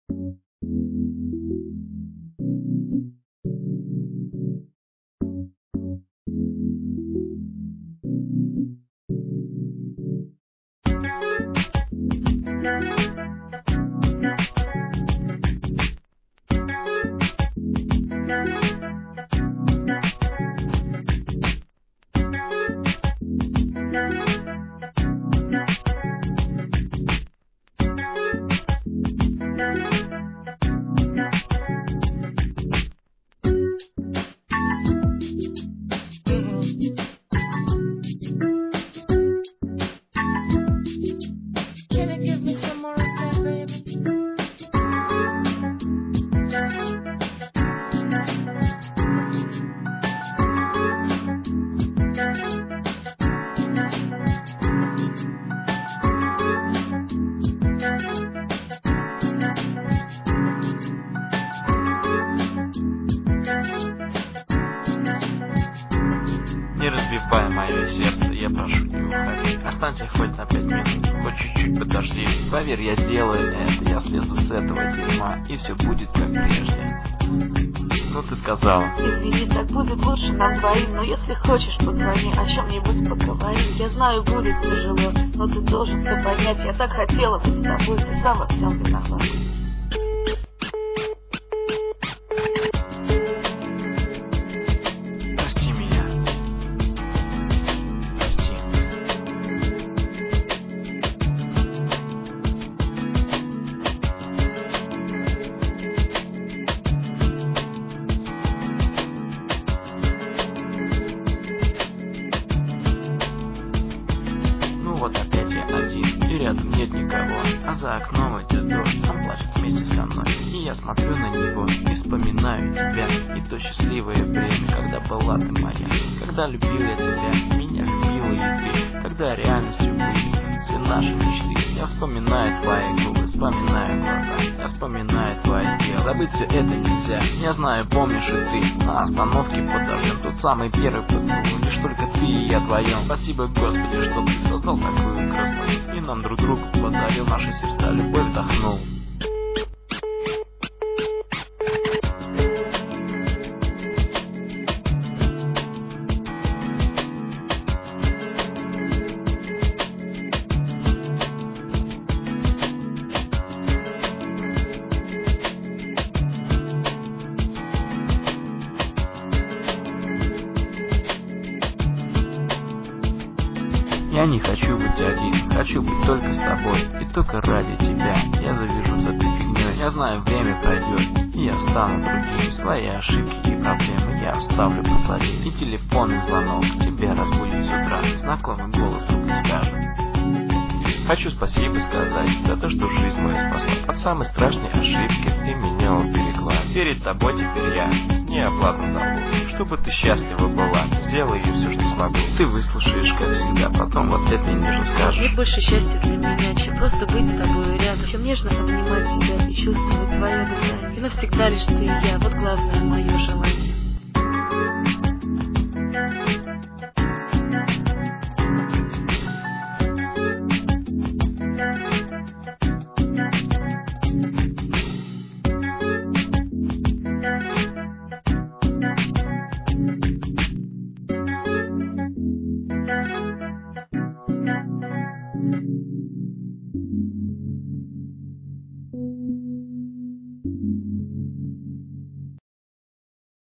Can you give me some more of that, baby? Не разбивай мое сердце, я прошу, не уходи. Останься хоть на 5 минут, хоть чуть-чуть подожди. Поверь, я сделаю это, я слезу с этого дерьма, и все будет как прежде. Ну ты сказала. Извини, так будет лучше нам двоим. Но если хочешь, позвони, о чем-нибудь поговорим. Я знаю, будет тяжело, но ты должен все понять. Я так хотела быть с тобой, ты сам во всем виноват. Прости меня. Прости. Ну вот опять я один, и рядом нет никого. А за окном идет дождь, он плачет вместе со мной. И я смотрю на него, и вспоминаю тебя. И то счастливое время, когда была ты моя. Когда любил я тебя, меня любила и ты. Когда реальностью были все наши мечты. Я вспоминаю твои губы, вспоминаю глаза. Я вспоминаю твои дела. Забыть все это нельзя. Я знаю, помнишь и ты. На остановке под дождем тот самый первый поцелуй. Лишь только ты и я вдвоем. Спасибо, Господи, что ты создал такую красоту. И нам друг другу подарил наши сердца, любовь вдохнул. Я не хочу быть один, хочу быть только с тобой. И только ради тебя я завяжу с этой фигней. Я знаю, время пройдет, и я стану другим. Свои ошибки и проблемы я оставлю позади. И телефонный звонок тебя разбудит с утра. Знакомый голос вдруг не скажет. Хочу спасибо сказать за то, что жизнь мою спасла. От самой страшной ошибки ты меня уберегла. Перед тобой теперь я не оплату долгу. Чтобы ты счастлива была, сделаю все, что смогу. Ты выслушаешь, как всегда, потом в ответ мне нежно скажешь. Нет больше счастья для меня, чем просто быть с тобой рядом. Чем нежно обнимать тебя и чувствовать твое дыхание. И навсегда лишь ты и я, вот главное мое желание.